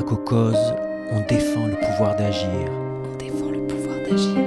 Caucase, on défend le pouvoir d'agir. On défend le pouvoir d'agir.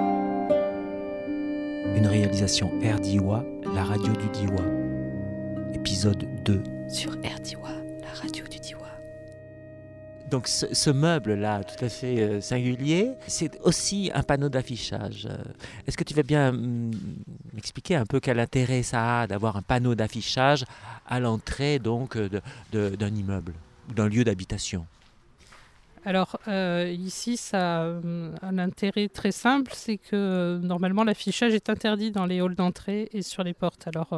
Une réalisation RDIWA, la radio du Diois. Épisode 2. Sur RDIWA, la radio du Diois. Donc ce meuble-là, tout à fait singulier, c'est aussi un panneau d'affichage. Est-ce que tu veux bien m'expliquer un peu quel intérêt ça a d'avoir un panneau d'affichage à l'entrée donc d'un immeuble ou d'un lieu d'habitation ? Alors ici, ça a un intérêt très simple, c'est que normalement l'affichage est interdit dans les halls d'entrée et sur les portes. Alors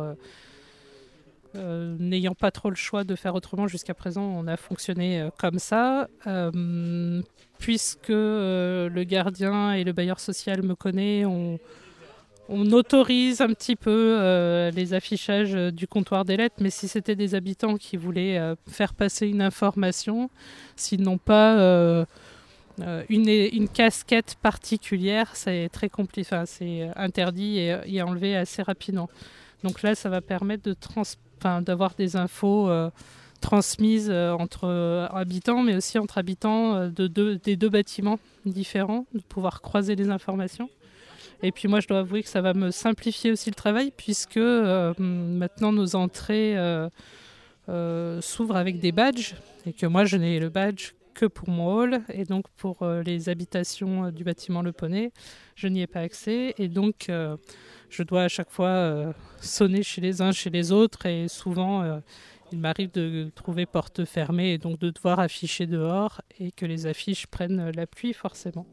n'ayant pas trop le choix de faire autrement jusqu'à présent, on a fonctionné comme ça. Puisque le gardien et le bailleur social me connaissent, on autorise un petit peu les affichages du comptoir des lettres, mais si c'était des habitants qui voulaient faire passer une information, s'ils n'ont pas une casquette particulière, c'est très compliqué, enfin, c'est interdit et enlevé assez rapidement. Donc là, ça va permettre d'avoir des infos transmises entre habitants, mais aussi entre habitants des deux bâtiments différents, de pouvoir croiser les informations. Et puis moi, je dois avouer que ça va me simplifier aussi le travail, puisque maintenant nos entrées s'ouvrent avec des badges, et que moi, je n'ai le badge que pour mon hall, et donc pour les habitations du bâtiment Le Poney, je n'y ai pas accès, et donc je dois à chaque fois sonner chez les uns, chez les autres, et souvent il m'arrive de trouver porte fermée, et donc de devoir afficher dehors, et que les affiches prennent la pluie forcément.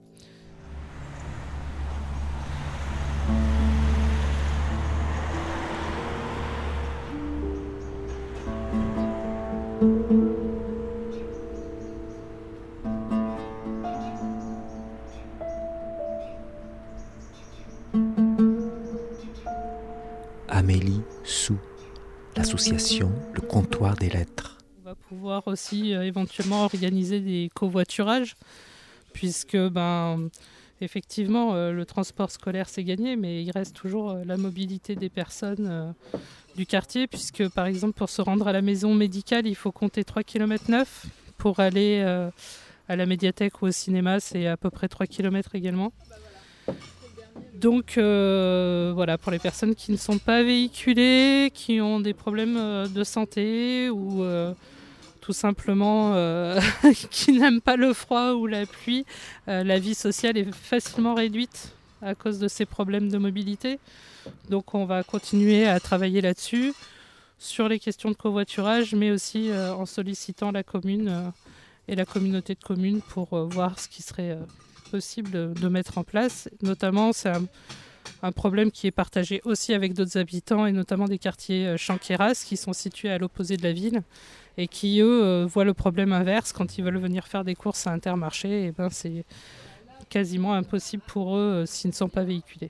Amélie Sou, l'association Le Comptoir des Lettres. On va pouvoir aussi éventuellement organiser des covoiturages, puisque effectivement le transport scolaire c'est gagné, mais il reste toujours la mobilité des personnes du quartier, puisque par exemple pour se rendre à la maison médicale, il faut compter 3,9 km. Pour aller à la médiathèque ou au cinéma, c'est à peu près 3 km également. Donc voilà, pour les personnes qui ne sont pas véhiculées, qui ont des problèmes de santé ou tout simplement qui n'aiment pas le froid ou la pluie, la vie sociale est facilement réduite à cause de ces problèmes de mobilité. Donc on va continuer à travailler là-dessus, sur les questions de covoiturage, mais aussi en sollicitant la commune et la communauté de communes pour voir ce qui serait possible de mettre en place. Notamment, c'est un problème qui est partagé aussi avec d'autres habitants, et notamment des quartiers Chanqueyras qui sont situés à l'opposé de la ville et qui, eux, voient le problème inverse. Quand ils veulent venir faire des courses à Intermarché, et c'est quasiment impossible pour eux s'ils ne sont pas véhiculés.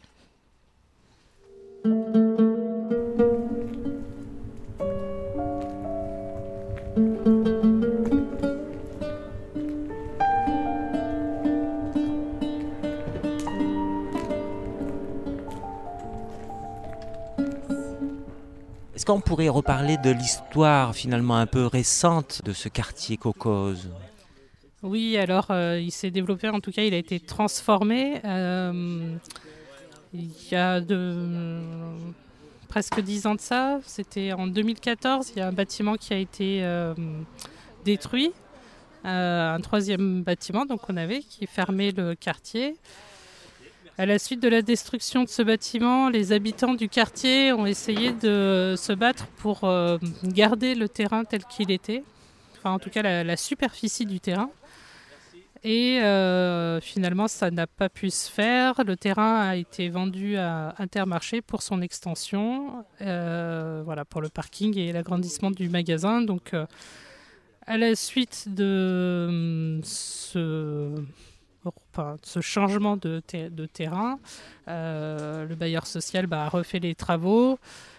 Est-ce qu'on pourrait reparler de l'histoire finalement un peu récente de ce quartier Caucase ? Oui, alors il s'est développé, en tout cas il a été transformé. Il y a presque 10 ans de ça, c'était en 2014, il y a un bâtiment qui a été détruit, un troisième bâtiment donc qui fermait le quartier. À la suite de la destruction de ce bâtiment, les habitants du quartier ont essayé de se battre pour garder le terrain tel qu'il était, enfin en tout cas la superficie du terrain. Et finalement, ça n'a pas pu se faire. Le terrain a été vendu à Intermarché pour son extension, pour le parking et l'agrandissement du magasin. Donc, à la suite de ce changement de terrain, le bailleur social a refait les travaux.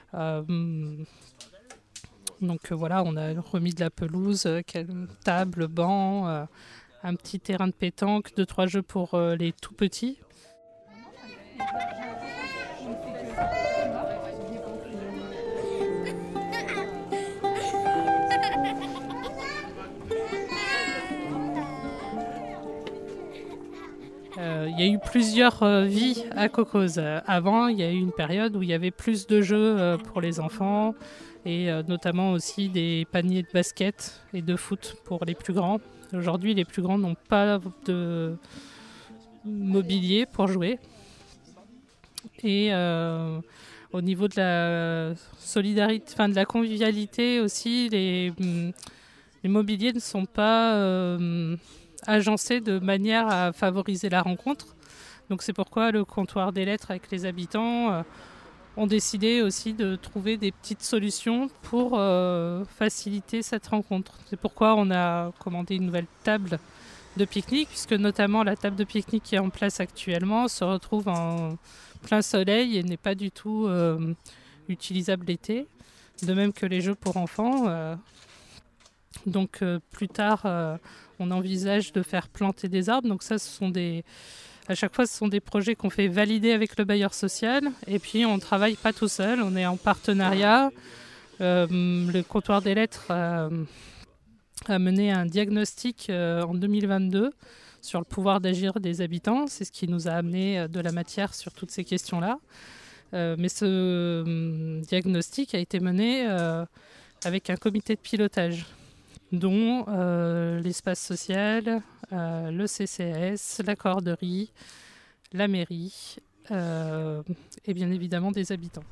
Donc voilà, on a remis de la pelouse, table, banc, un petit terrain de pétanque, 2-3 jeux pour les tout petits. il y a eu plusieurs vies à Cocos. Avant, il y a eu une période où il y avait plus de jeux pour les enfants et notamment aussi des paniers de basket et de foot pour les plus grands. Aujourd'hui, les plus grands n'ont pas de mobilier pour jouer. Et au niveau de la solidarité, enfin de la convivialité aussi, les mobiliers ne sont pas agencés de manière à favoriser la rencontre. Donc c'est pourquoi le comptoir des lettres avec les habitants ont décidé aussi de trouver des petites solutions pour faciliter cette rencontre. C'est pourquoi on a commandé une nouvelle table de pique-nique, puisque notamment la table de pique-nique qui est en place actuellement se retrouve en plein soleil et n'est pas du tout utilisable l'été. De même que les jeux pour enfants. Donc plus tard, on envisage de faire planter des arbres. Donc ça, à chaque fois, ce sont des projets qu'on fait valider avec le bailleur social. Et puis, on ne travaille pas tout seul, on est en partenariat. Le comptoir des lettres a mené un diagnostic en 2022 sur le pouvoir d'agir des habitants. C'est ce qui nous a amené de la matière sur toutes ces questions-là. Mais ce diagnostic a été mené avec un comité de pilotage, dont l'espace social, le CCAS, la corderie, la mairie et bien évidemment des habitants.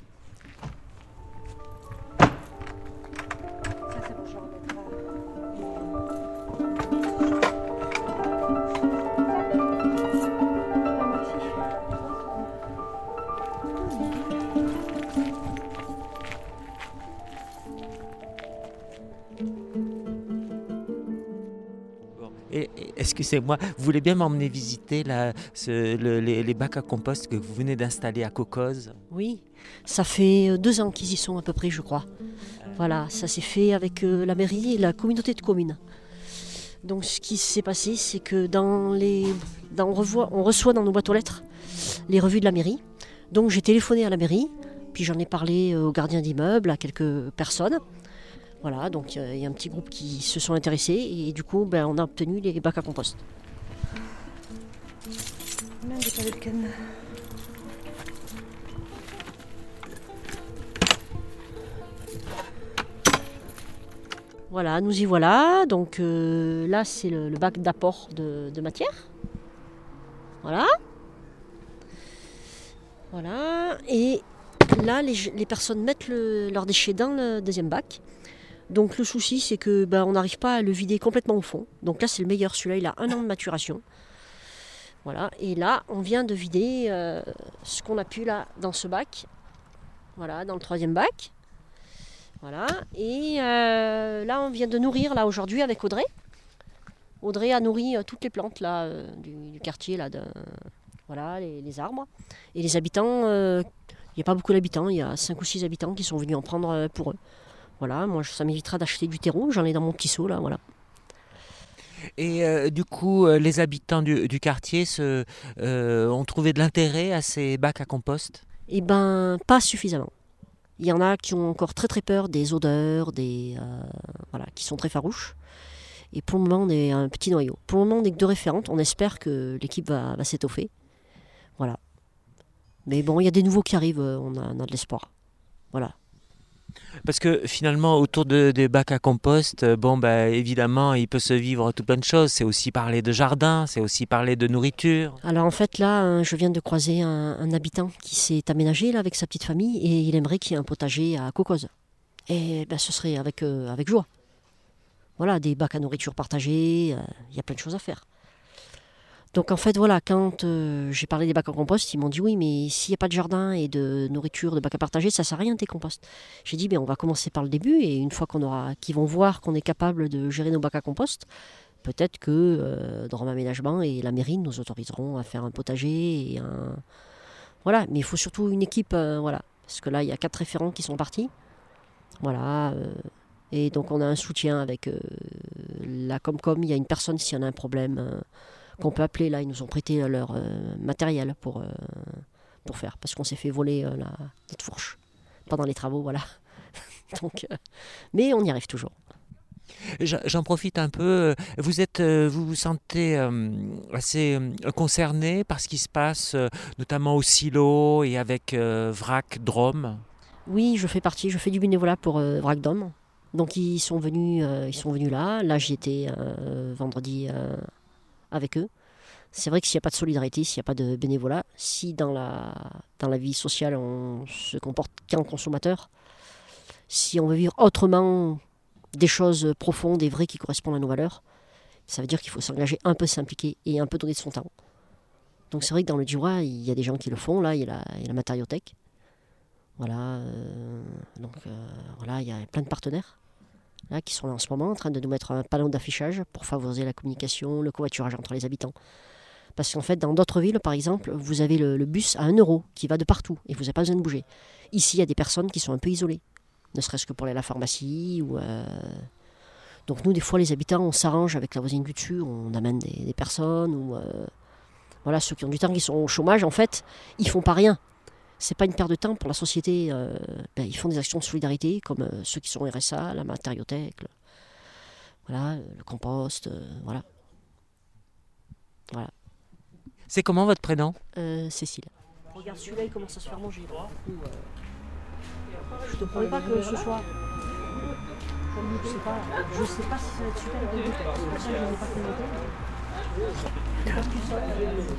Excusez-moi, vous voulez bien m'emmener visiter les bacs à compost que vous venez d'installer à Cocos? Oui, ça fait 2 ans qu'ils y sont à peu près, je crois. Voilà, ça s'est fait avec la mairie et la communauté de communes. Donc ce qui s'est passé, c'est que on reçoit dans nos boîtes aux lettres les revues de la mairie. Donc j'ai téléphoné à la mairie, puis j'en ai parlé aux gardiens d'immeubles, à quelques personnes. Voilà, donc il y a un petit groupe qui se sont intéressés et du coup on a obtenu les bacs à compost. Voilà, nous y voilà. Donc là c'est le bac d'apport de matière. Voilà. Voilà. Et là les personnes mettent leurs déchets dans le deuxième bac. Donc le souci, c'est que on n'arrive pas à le vider complètement au fond. Donc là, c'est le meilleur. Celui-là, il a 1 an de maturation. Voilà. Et là, on vient de vider ce qu'on a pu là dans ce bac. Voilà, dans le 3e bac. Voilà. Et là, on vient de nourrir là aujourd'hui avec Audrey. Audrey a nourri toutes les plantes là du quartier là. Voilà, les arbres. Et les habitants, il n'y a pas beaucoup d'habitants. Il y a 5 ou 6 habitants qui sont venus en prendre pour eux. Voilà, moi ça m'évitera d'acheter du terreau, j'en ai dans mon petit seau là, voilà. Et du coup, les habitants du quartier ont trouvé de l'intérêt à ces bacs à compost? Eh ben, pas suffisamment. Il y en a qui ont encore très très peur des odeurs, voilà, qui sont très farouches. Et pour le moment, on est un petit noyau. Pour le moment, on n'est que 2 référentes. On espère que l'équipe va s'étoffer. Voilà. Mais bon, il y a des nouveaux qui arrivent, on a de l'espoir. Voilà. Parce que finalement, autour des bacs à compost, évidemment, il peut se vivre tout plein de choses. C'est aussi parler de jardin, c'est aussi parler de nourriture. Alors en fait, là, je viens de croiser un habitant qui s'est aménagé là, avec sa petite famille et il aimerait qu'il y ait un potager à Cocos. Et ce serait avec joie. Voilà, des bacs à nourriture partagés, il y a plein de choses à faire. Donc en fait, voilà, quand j'ai parlé des bacs à compost, ils m'ont dit oui, mais s'il n'y a pas de jardin et de nourriture, de bacs à partager, ça ne sert à rien tes composts. J'ai dit, on va commencer par le début et une fois qu'ils vont voir qu'on est capable de gérer nos bacs à compost, peut-être que Drôme Aménagement et la mairie nous autoriseront à faire un potager. Voilà, mais il faut surtout une équipe, voilà, parce que là, il y a 4 référents qui sont partis. Voilà, et donc on a un soutien avec la Comcom, il y a une personne s'il y en a un problème. Qu'on peut appeler, là, ils nous ont prêté leur matériel pour faire, parce qu'on s'est fait voler notre fourche pendant les travaux, voilà. Donc, mais on y arrive toujours. J'en profite un peu. Vous vous sentez assez concerné par ce qui se passe, notamment au silo et avec Vrac Drôme? Oui, je fais du bénévolat pour Vrac Dôme. Donc ils sont venus là. Là, j'y étais vendredi avec eux. C'est vrai que s'il n'y a pas de solidarité, s'il n'y a pas de bénévolat, si dans la vie sociale on se comporte qu'en consommateur, si on veut vivre autrement des choses profondes et vraies qui correspondent à nos valeurs, ça veut dire qu'il faut s'engager un peu, s'impliquer et un peu donner de son temps. Donc c'est vrai que dans le Diois, il y a des gens qui le font. Là, il y a la matériothèque. Voilà, il y a plein de partenaires là, qui sont là en ce moment en train de nous mettre un panneau d'affichage pour favoriser la communication, le covoiturage entre les habitants. Parce qu'en fait, dans d'autres villes, par exemple, vous avez le bus à 1 € qui va de partout et vous n'avez pas besoin de bouger. Ici, il y a des personnes qui sont un peu isolées, ne serait-ce que pour aller à la pharmacie. Donc nous, des fois, les habitants, on s'arrange avec la voisine du dessus, on amène des personnes. Ceux qui ont du temps, qui sont au chômage, en fait, ils font pas rien. C'est pas une perte de temps pour la société. Ils font des actions de solidarité, comme ceux qui sont RSA, la matériothèque, le compost, voilà. C'est comment votre prénom? Cécile. Regarde, celui-là, il commence à se faire manger. Je te promets pas que ce soit... Je sais pas si ça va être super. C'est pour ça que je n'ai pas commenté.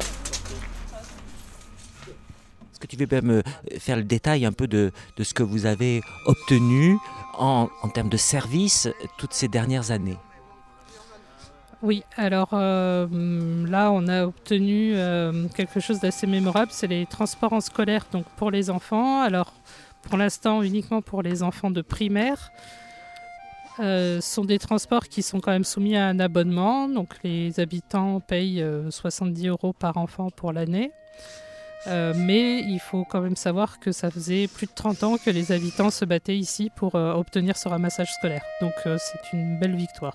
Est-ce que tu veux bien me faire le détail un peu de ce que vous avez obtenu en termes de services toutes ces dernières années? Oui, alors là, on a obtenu quelque chose d'assez mémorable, c'est les transports en scolaire donc pour les enfants. Alors, pour l'instant, uniquement pour les enfants de primaire. Sont des transports qui sont quand même soumis à un abonnement. Donc, les habitants payent 70 € par enfant pour l'année. Mais il faut quand même savoir que ça faisait plus de 30 ans que les habitants se battaient ici pour obtenir ce ramassage scolaire. Donc, c'est une belle victoire.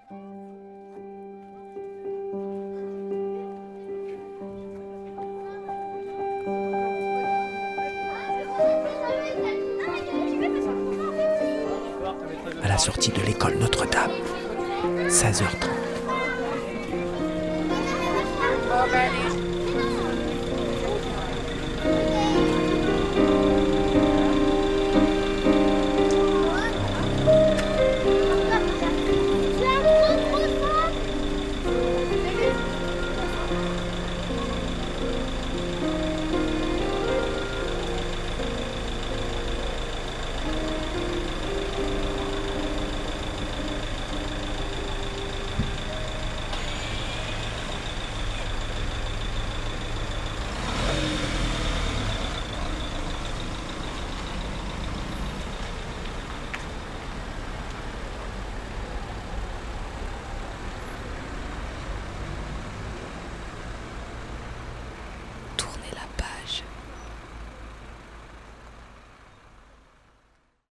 À la sortie de l'école Notre-Dame, 16h30.